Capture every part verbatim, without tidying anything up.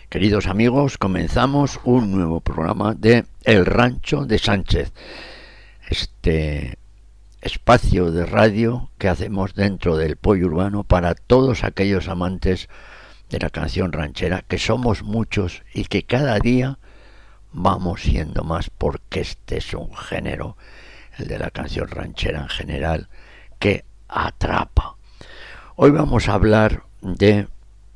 Queridos amigos, comenzamos un nuevo programa de El Rancho de Sánchez, este espacio de radio que hacemos dentro del pollo urbano para todos aquellos amantes de la canción ranchera, que somos muchos y que cada día vamos siendo más, porque este es un género, el de la canción ranchera en general, que atrapa. Hoy vamos a hablar de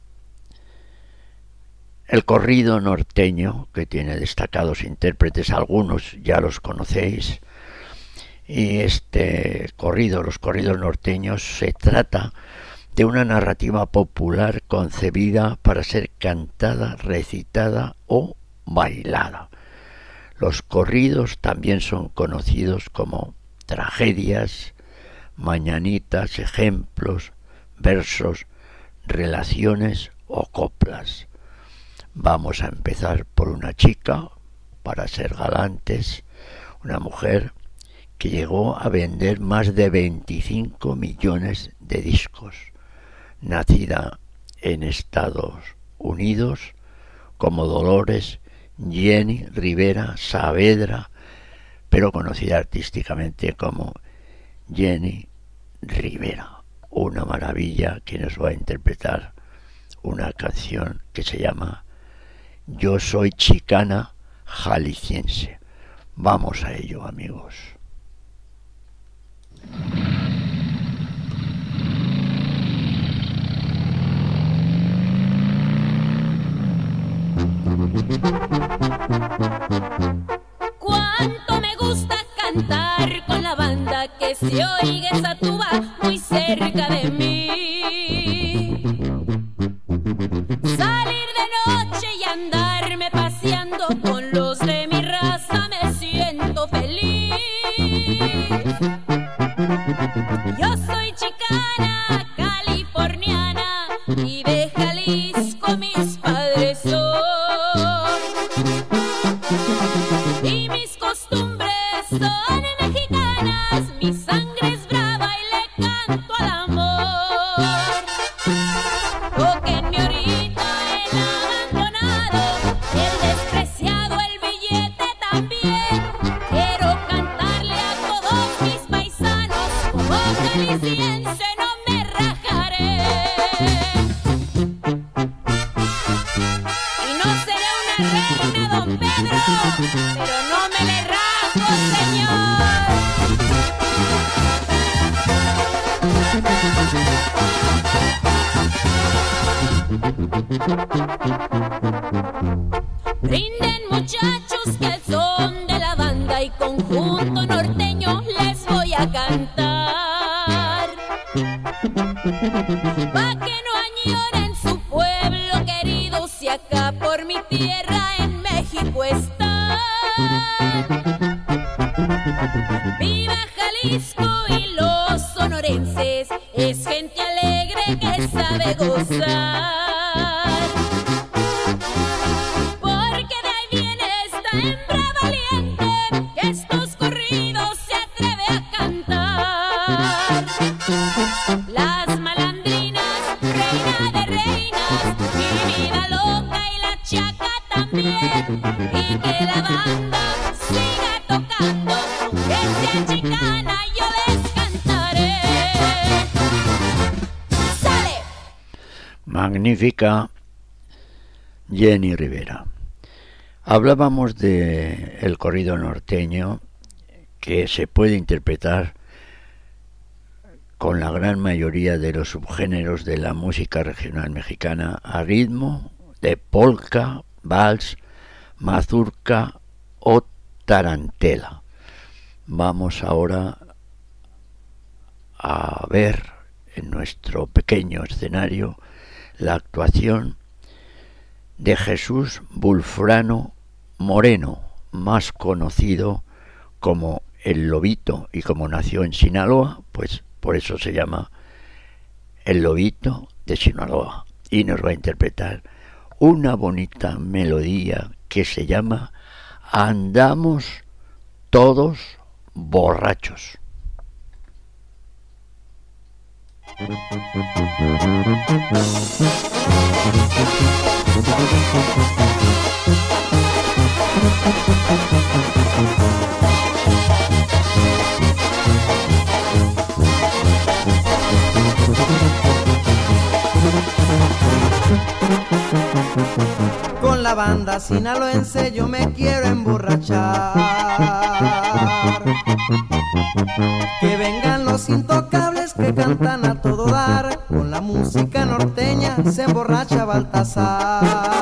el corrido norteño, que tiene destacados intérpretes, algunos ya los conocéis, y este corrido, los corridos norteños, se trata de una narrativa popular concebida para ser cantada, recitada o bailada. Los corridos también son conocidos como tragedias, mañanitas, ejemplos, versos, relaciones o coplas. Vamos a empezar por una chica, para ser galantes, una mujer que llegó a vender más de veinticinco millones de discos, nacida en Estados Unidos como Dolores Jenny Rivera Saavedra, pero conocida artísticamente como Jenny Rivera. Una maravilla que nos va a interpretar una canción que se llama Yo soy chicana jalisciense. Vamos a ello, amigos. Cuánto me gusta cantar con la banda, que se oiga esa tuba muy cerca de mí. Salir de noche y andarme paseando con los de mi raza, me siento feliz. Yo soy chicana californiana y de Jalisco mis padres son, y mis costumbres son mexicanas, mi sangre es brava y le canto al amor. Tóquenme ahorita el abandonado, el despreciado, el billete también. Quiero cantarle a todos mis paisanos, como jalisciense no me rajaré. Y no seré una reina, don Pedro, pero no me le rajo, señor. Brinden, muchachos, que al son de la banda y conjunto norteño les voy a cantar, pa' que no añoren su pueblo querido, si acá por mi tierra en México está. Viva Jalisco y los sonorenses, es gente alegre que sabe gozar, porque de ahí viene esta hembra valiente que estos corridos se atreve a cantar. Las malandrinas, reina de reinas, mi vida loca y la chaca también, y que la banda siga tocando, que sea chicana yo les cantaré. ¡Sale! Magnífica Jenny Rivera. Hablábamos de el corrido norteño, que se puede interpretar con la gran mayoría de los subgéneros de la música regional mexicana a ritmo de polka, vals, mazurca o tarantela. Vamos ahora a ver en nuestro pequeño escenario la actuación de Jesús Bulfrano Moreno, más conocido como El Lobito, y como nació en Sinaloa, pues por eso se llama El Lobito de Sinaloa, y nos va a interpretar una bonita melodía que se llama Andamos todos borrachos. Thank you. la banda sinaloense yo me quiero emborrachar. Que vengan los intocables que cantan a todo dar, con la música norteña se emborracha Baltasar.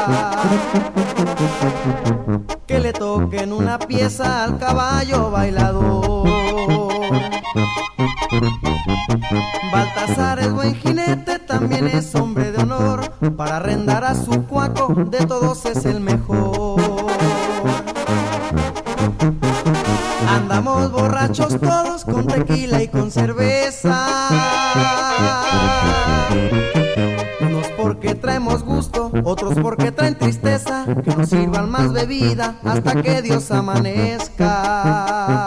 Que le toquen una pieza al caballo bailador. Baltasar es buen jinete, también es hombre de honor, para arrendar a su cuaco de todos es el mejor. Andamos borrachos todos con tequila y con cerveza, unos porque traemos gusto, otros porque traen tristeza, que nos sirvan más bebida hasta que Dios amanezca.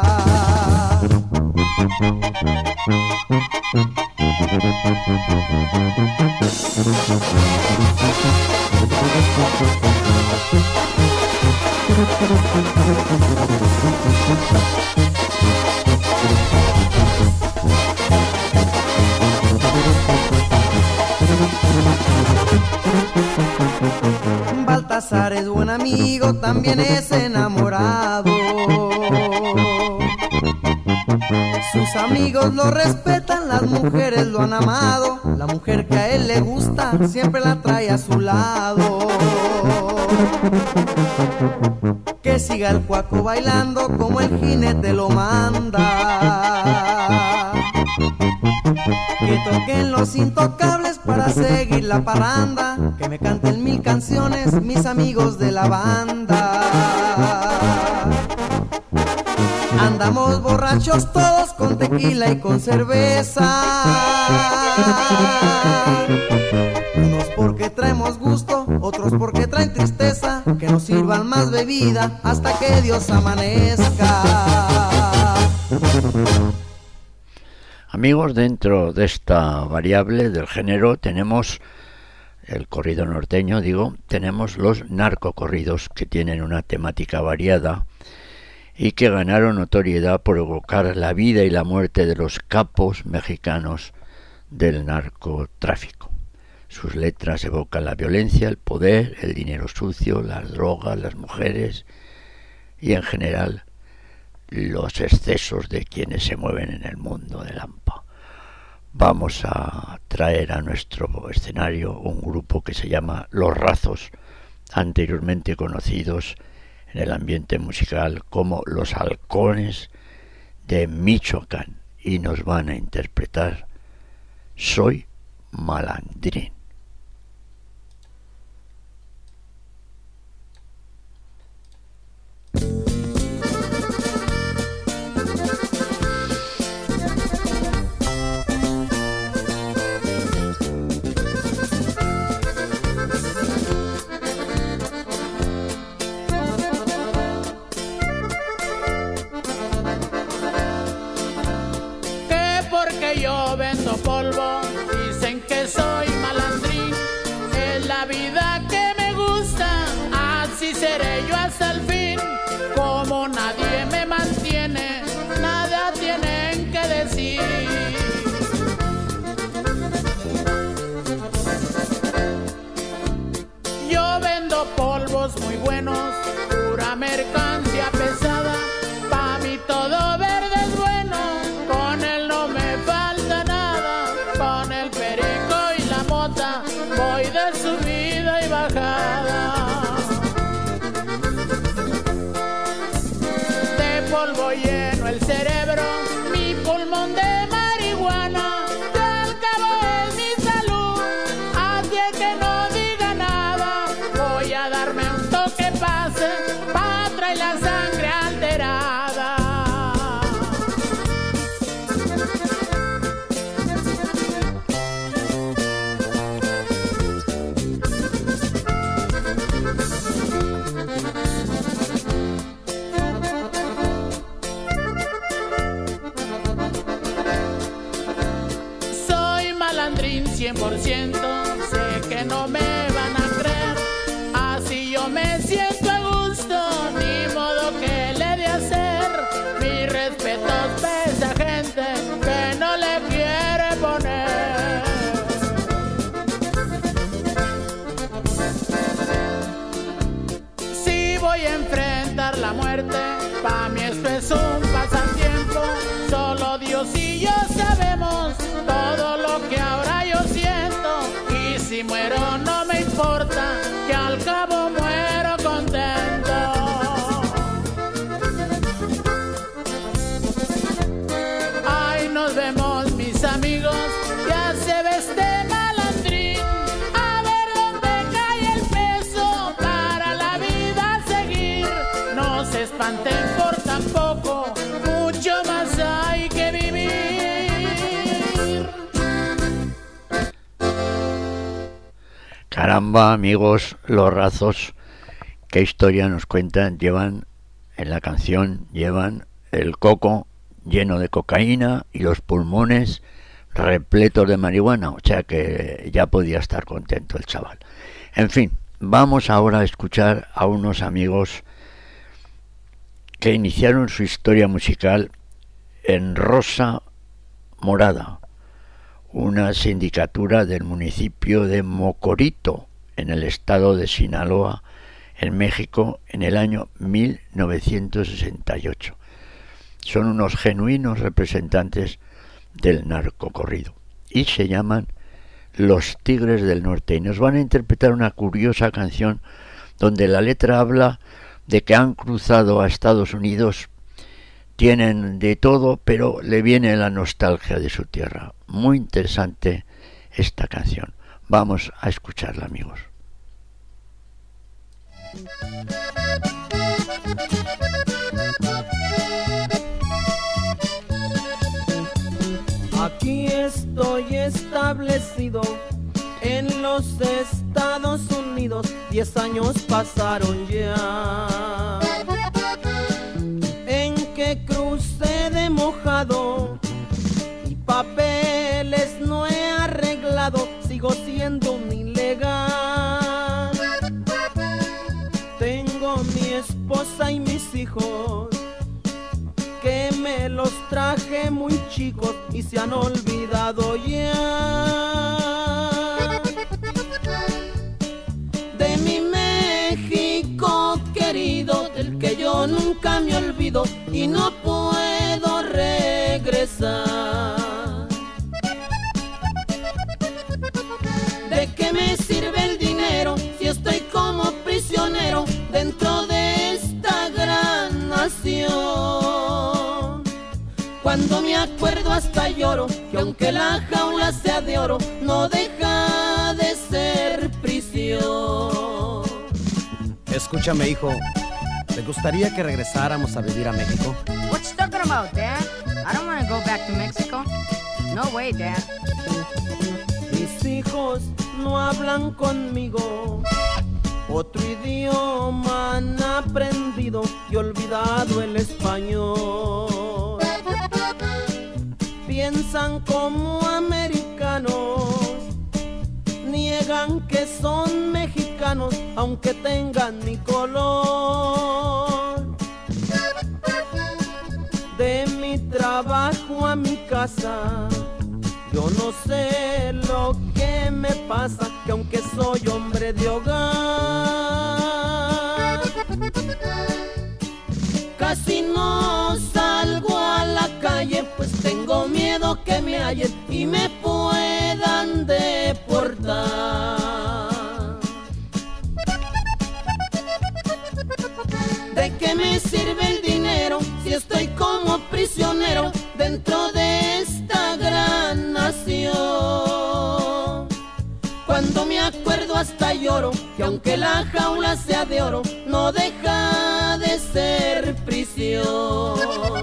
Baltasar es buen amigo, también es enamorado. Sus amigos lo respetan, las mujeres lo han amado. La mujer que a él le gusta siempre la trae a su lado. Que siga el cuaco bailando como el jinete lo manda. Que toquen los intocables para seguir la parranda. Que me canten mil canciones mis amigos de la banda. Andamos borrachos todos con tequila y con cerveza, unos porque traemos gusto, otros porque traen tristeza, que nos sirvan más bebida hasta que Dios amanezca. Amigos, dentro de esta variable del género tenemos el corrido norteño, digo, tenemos los narcocorridos, que tienen una temática variada y que ganaron notoriedad por evocar la vida y la muerte de los capos mexicanos del narcotráfico. Sus letras evocan la violencia, el poder, el dinero sucio, las drogas, las mujeres y en general los excesos de quienes se mueven en el mundo del hampa. Vamos a traer a nuestro escenario un grupo que se llama Los Razos, anteriormente conocidos en el ambiente musical como Los Halcones de Michoacán, y nos van a interpretar Soy Malandrín. Yo vendo polvo, dicen que soy malandrín, es la vida que me gusta, así seré yo hasta el fin. Como nadie me mantiene, nada tienen que decir. Yo vendo polvos muy buenos, pura mercancía pesada, pa' mí todo verde es bueno, con él no me falta nada, con el perico y la mota voy de subida y bajada. De polvo lleno el cerebro, mi pulmón de marihuana, que al cabo es mi salud, así es que no diga nada, voy a darme un toque pase, pa' traer la sangre alterada. cien por ciento, sé que no me van a creer, así yo me siento a gusto, ni modo que le de hacer, mi respeto a esa gente que no le quiere poner. espanten por tan poco, mucho más hay que vivir. Caramba, amigos, los Razos, qué historia nos cuentan. Llevan en la canción, llevan el coco lleno de cocaína y los pulmones repletos de marihuana, o sea que ya podía estar contento el chaval. En fin, vamos ahora a escuchar a unos amigos que iniciaron su historia musical en Rosa Morada, una sindicatura del municipio de Mocorito, en el estado de Sinaloa, en México, en el año mil novecientos sesenta y ocho. Son unos genuinos representantes del narcocorrido y se llaman Los Tigres del Norte, y nos van a interpretar una curiosa canción donde la letra habla de que han cruzado a Estados Unidos, tienen de todo, pero le viene la nostalgia de su tierra. Muy interesante esta canción. Vamos a escucharla, amigos. Aquí estoy establecido en los Estados Unidos, diez años pasaron ya, en que crucé de mojado y papeles no he arreglado, sigo siendo un ilegal. Tengo mi esposa y mis hijos, que me los traje muy chicos y se han olvidado ya de mi México querido, del que yo nunca me olvido y no puedo regresar. ¿De qué me sirve el dinero si estoy como prisionero dentro de esta gran nación? Cuando me acuerdo hasta lloro, que aunque la jaula sea de oro, no deja de ser prisión. Escúchame, hijo, ¿te gustaría que regresáramos a vivir a México? What you talking about, Dad? I don't want to go back to Mexico. No way, Dad. Mis hijos no hablan conmigo, otro idioma han aprendido y olvidado el español. Piensan como americanos, niegan que son mexicanos, aunque tengan mi color. De mi trabajo a mi casa, yo no sé lo que me pasa, que aunque soy hombre de hogar, casi no salgo a la calle, pues tengo miedo que me hallen y me puedan deportar. ¿De qué me sirve el dinero si estoy como prisionero dentro de esta gran nación? Cuando me acuerdo hasta lloro, que aunque la jaula sea de oro, no deja de ser prisión.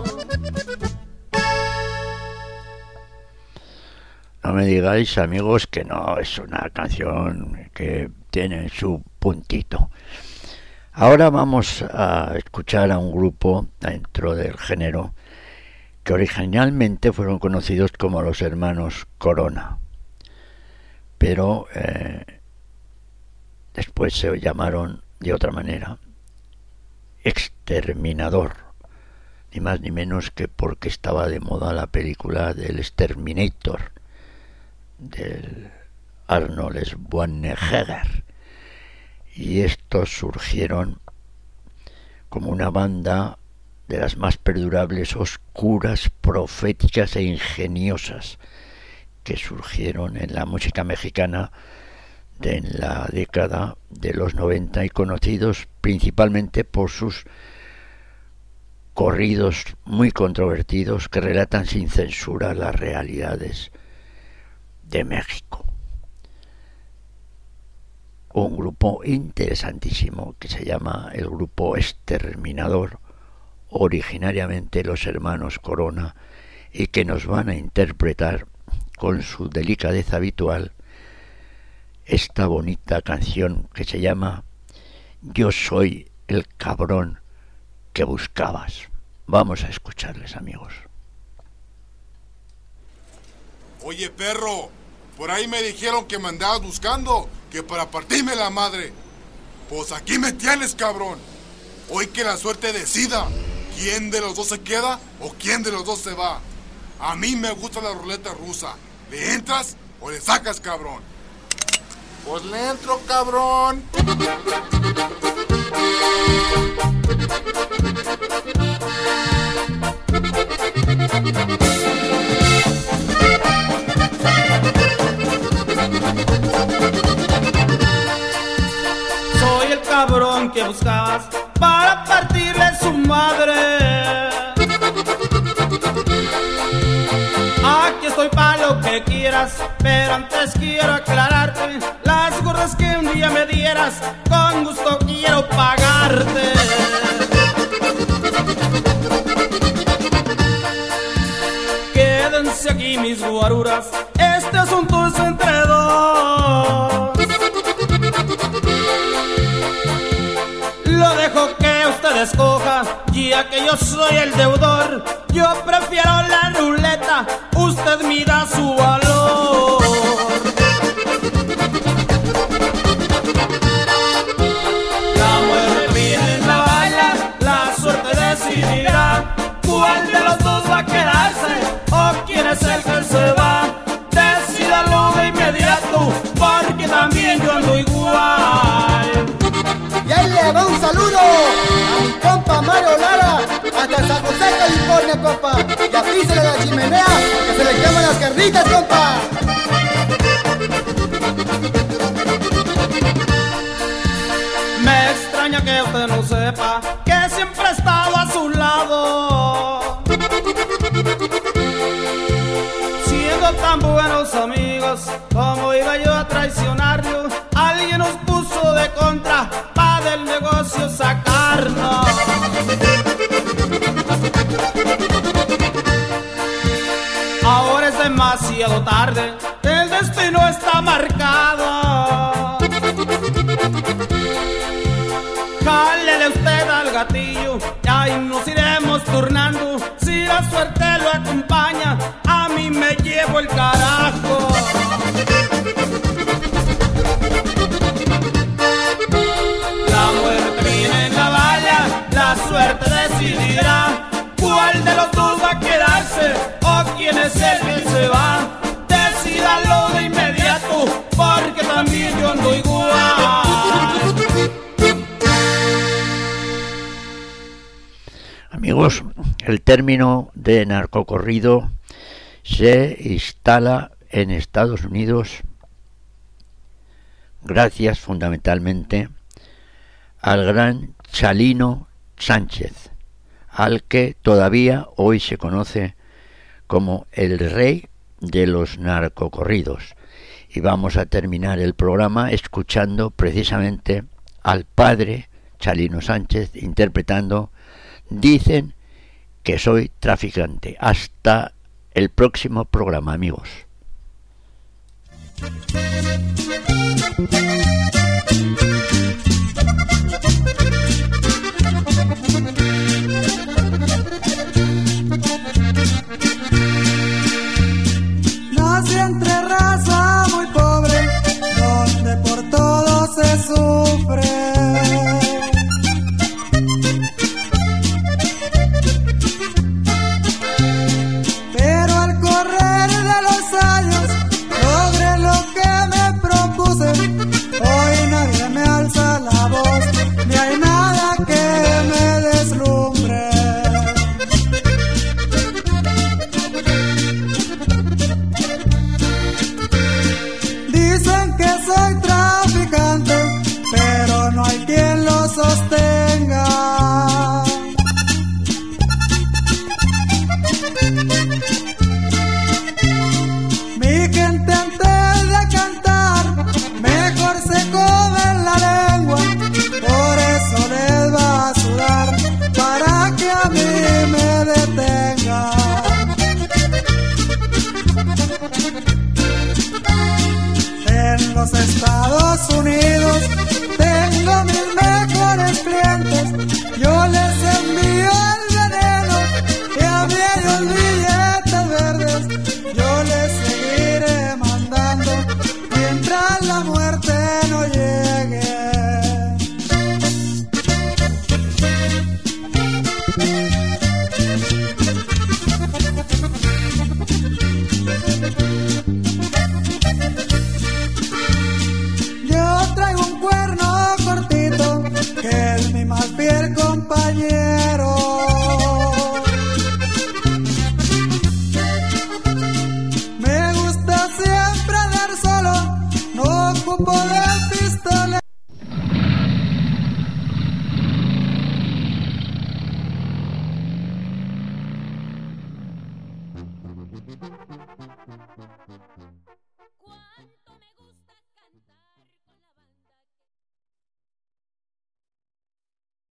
No me digáis, amigos, que no es una canción que tiene su puntito. Ahora vamos a escuchar a un grupo dentro del género que originalmente fueron conocidos como los hermanos Corona, pero eh, después se llamaron de otra manera, Exterminador, ni más ni menos que porque estaba de moda la película del Exterminator, del Arnold Schwarzenegger, y estos surgieron como una banda de las más perdurables, oscuras, proféticas e ingeniosas que surgieron en la música mexicana de en la década de los noventa, y conocidos principalmente por sus corridos muy controvertidos que relatan sin censura las realidades de México. Un grupo interesantísimo que se llama el grupo Exterminador, originariamente los hermanos Corona y que nos van a interpretar con su delicadeza habitual esta bonita canción que se llama Yo soy el cabrón que buscabas. Vamos a escucharles, amigos. Oye, perro, por ahí me dijeron que me andabas buscando, que para partirme la madre. Pues aquí me tienes, cabrón. Hoy que la suerte decida quién de los dos se queda o quién de los dos se va. A mí me gusta la ruleta rusa. ¿Le entras o le sacas, cabrón? Pues le entro, cabrón. Soy el cabrón que buscabas para partirle su madre. Aquí estoy para lo que quieras, pero antes quiero aclararte las gordas que un día me dieras, con gusto quiero pagarte. Quédense aquí mis guaruras, este asunto es entre dos. Lo dejo que usted escoja, ya que yo soy el deudor. Yo prefiero la ruleta, usted mida su valor. La muerte viene en la bala, la suerte decidirá cuál de los dos va a quedarse o quién es el que se va. Decídalo de inmediato, porque también yo ando igual. Y ahí le va un saludo a mi compa Mario Lara, hasta San José, California, compa. Y apísele la chimenea, que se le queman las carnitas, compa. Me extraña que usted no sepa que siempre he estado a su lado. Siendo tan buenos amigos, ¿cómo iba yo a traicionarlo? Alguien nos puso de contra para del negocio sacarnos. Ahora es demasiado tarde, el destino está marcado. Jálele usted al gatillo y ahí nos iremos turnando. Si la suerte lo acompaña, a mí me llevo el carajo. La muerte viene en la bala, la suerte decidirá cuál de los dos va a quedarse o quién es el que se va. Decídalo de inmediato, porque también yo ando igual. Amigos, el término de narcocorrido se instala en Estados Unidos gracias fundamentalmente al gran Chalino Sánchez, al que todavía hoy se conoce como el rey de los narcocorridos. Y vamos a terminar el programa escuchando precisamente al padre Chalino Sánchez interpretando Dicen que soy traficante. Hasta el próximo programa, amigos. Nací entre raza muy pobre, donde por todo se sufre. Pero al correr de los años logré lo que me propuse. Hoy nadie me alza la voz, ni hay nada que me deslumbre. Dicen que soy traficante, pero no hay quien lo sostenga.